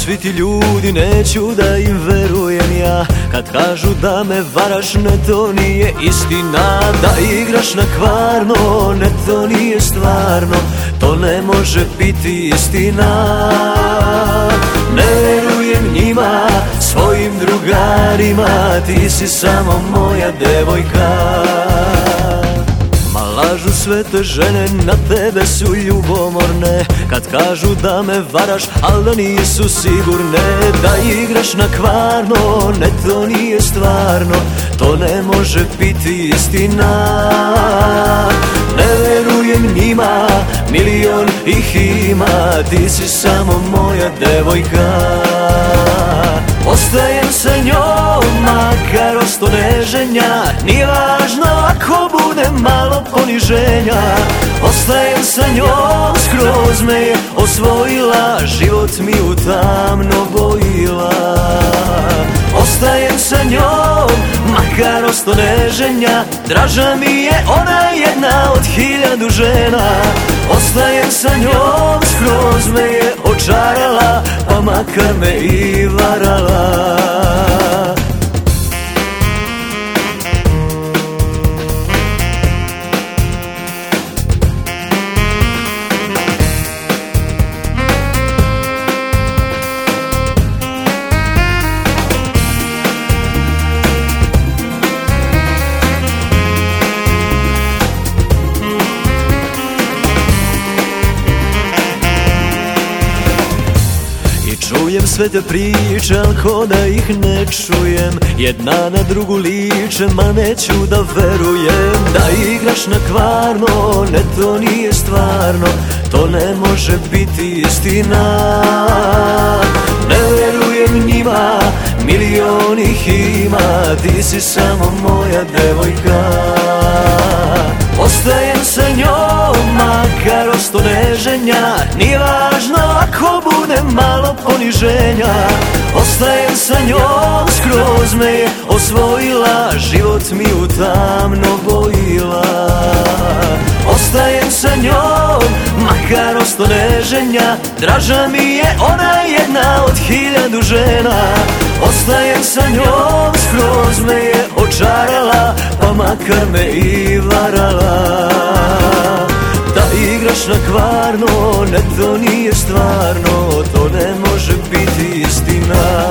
svi ti ljudi, neću da im verujem ja. Kad kažu da me varaš, ne, to nije istina. Da igraš na kvarno, ne, to nije stvarno. To ne može biti istina. Ne verujem njima, svojim drugarima. Ti si samo moja devojka. Ma lažu sve te žene, na tebe su ljubomorne. Kad kažu da me varaš, al da nisu sigurne. Da igraš na kvarno, ne, to nije stvarno. To ne može biti istina. Ne verujem njima, milion ih ima. Ti si samo moja devojka. Ostajem sa njom, makar osto neženja. Nije važno ako bude malo poniženja. Ostajem sa njom, skroz me je osvojila. Život mi u tamno bojila. Ostajem sa njom, makar osto neženja. Draža mi je ona jedna od 1000 žena. Ostajem sa njom, skroz me je očarala. Pa makar me i varala. Čujem sve te priče, al ko da ih ne čujem. Jedna na drugu liče, ma neću da verujem. Da igraš na kvarno, ne, to nije stvarno. To ne može biti istina. Ne verujem njima, milion ih ima. Ti si samo moja devojka. Ostajem sa njom, makar osto neženja. Nije važno ako bude malo poniženja. Ostajem sa njom, skroz me je osvojila. Život mi u tamno bojila. Ostajem sa njom, makar osto neženja. Draža mi je ona jedna od 1000 žena. Ostajem sa njom, skroz me je očarala. Pa makar me i varala. Da igraš na kvarno, ne, to nije stvarno. To ne može biti istina.